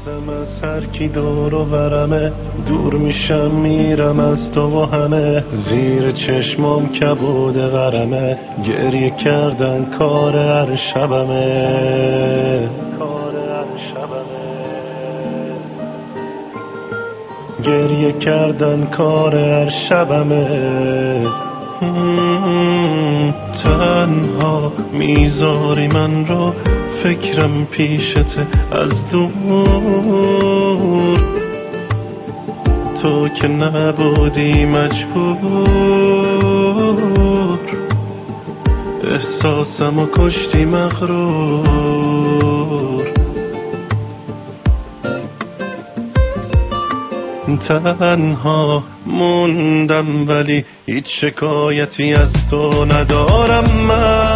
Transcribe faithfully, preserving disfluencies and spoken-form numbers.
میترسم از هر کی دور و برمه، دور میشم میرم از تو و همه، زیر چشمام کبود غرمه، گریه کردن کار هر شبمه، کار هر شبمه، گریه کردن کار هر شبمه. تنها میذاری من رو، فکرم پیشته از دور، تو که نبودی مجبور، احساسمو کشتی مغرور. تنها موندم ولی هیچ شکایتی از تو ندارم من،